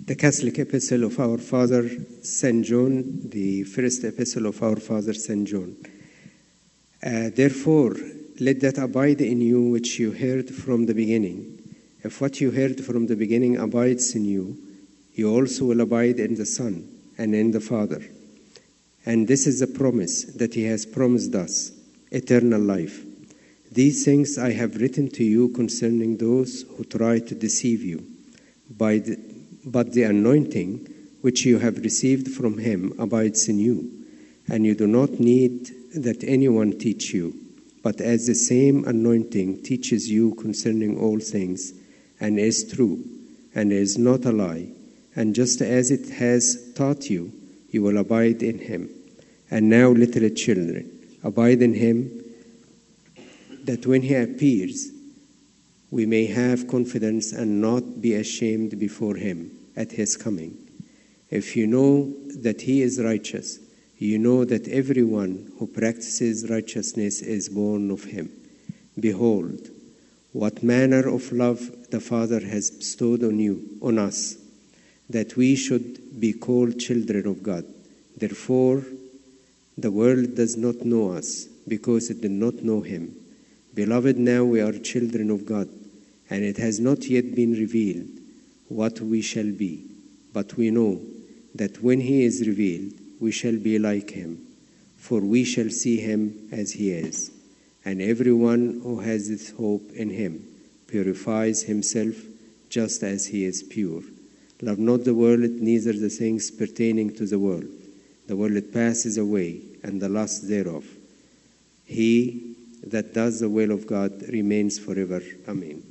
The Catholic Epistle of our Father St. John, the first epistle of our Father St. John. Therefore, let that abide in you which you heard from the beginning. If what you heard from the beginning abides in you, you also will abide in the Son and in the Father. And this is the promise that he has promised us, eternal life. These things I have written to you concerning those who try to deceive you. But the anointing which you have received from him abides in you, and you do not need that anyone teach you, but as the same anointing teaches you concerning all things, and is true, and is not a lie, and just as it has taught you, you will abide in him. And now, little children, abide in him, that when he appears, we may have confidence and not be ashamed before him at his coming. If you know that he is righteous, you know that everyone who practices righteousness is born of him. Behold, what manner of love the Father has bestowed on us, that we should be called children of God. Therefore, the world does not know us, because it did not know him. Beloved, now we are children of God, and it has not yet been revealed what we shall be. But we know that when he is revealed, we shall be like him, for we shall see him as he is. And everyone who has this hope in him purifies himself just as he is pure. Love not the world, neither the things pertaining to the world. The world passes away, and the lust thereof. He that does the will of God remains forever. Amen.